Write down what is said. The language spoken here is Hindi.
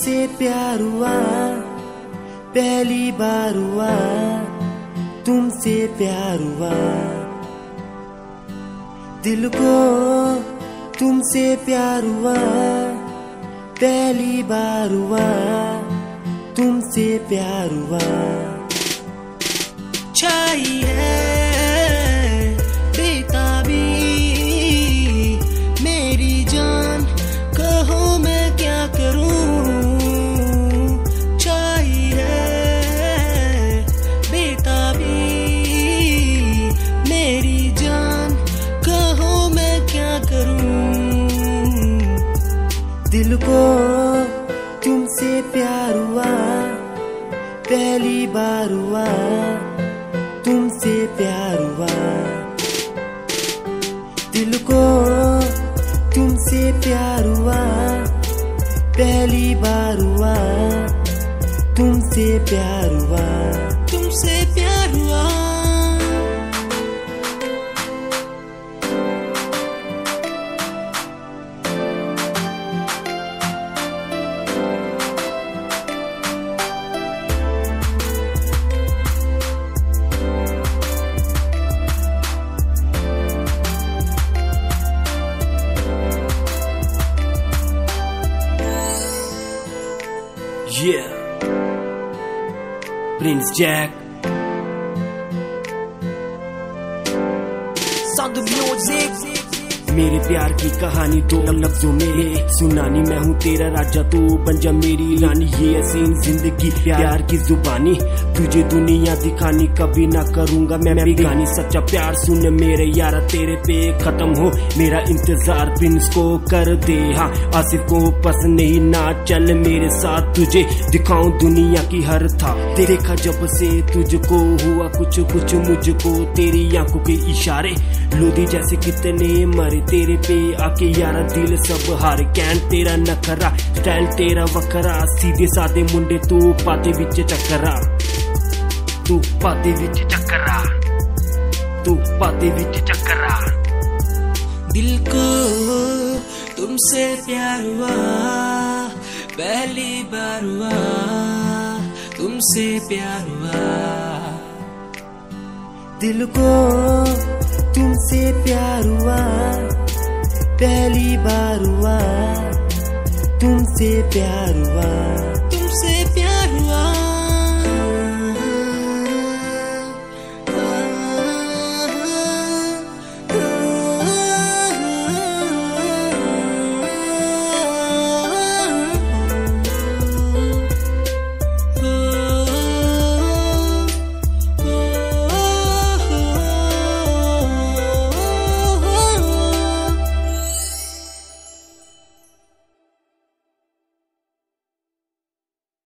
तुमसे प्यार हुआ, पहली बार हुआ तुमसे प्यार हुआ। दिल को तुमसे प्यार हुआ, पहली बार हुआ तुमसे प्यार हुआ। छाई है बेताबी मेरी जान, कहो मैं क्या करूं। छाई है बेताबी मेरी जान, कहो मैं क्या करूं। दिल को तुमसे प्यार हुआ, पहली बार हुआ तुमसे प्यार हुआ। दिल को तुमसे प्यार हुआ, पहली बार हुआ तुमसे प्यार हुआ। तुमसे प्यार हुआ। Yeah, Prince Jack. Sound of music. मेरे प्यार की कहानी दो लफ्जों में सुनानी। मैं हूँ तेरा राजा, तू बन जा मेरी रानी। ये हसीन जिंदगी प्यार की जुबानी, तुझे दुनिया दिखानी कभी ना करूँगा मैं बेगानी। सच्चा प्यार सुन मेरे यारा, तेरे पे खत्म हो मेरा इंतजार। प्रिंस को कर दे हाँ, आसिफ को पसंद नहीं ना, चल मेरे साथ तुझे दिखाऊं दुनिया की हर था। देखा जब से तुझको हुआ कुछ कुछ मुझको, तेरी आंखों के इशारे लोधी जैसे कितने मरे तेरे पे आके यारा। दिल सब हार, कैन तेरा नखरा, स्टाइल तेरा वखरा। सीधे साधे मुंडे तू पाते विच चक्करा, तू पाते विच चक्करा, तू पाते विच चक्करा। दिल को तुमसे प्यार हुआ, पहली बार हुआ तुमसे प्यार हुआ। दिल को तुमसे प्यार हुआ, पहली बार हुआ तुमसे प्यार हुआ।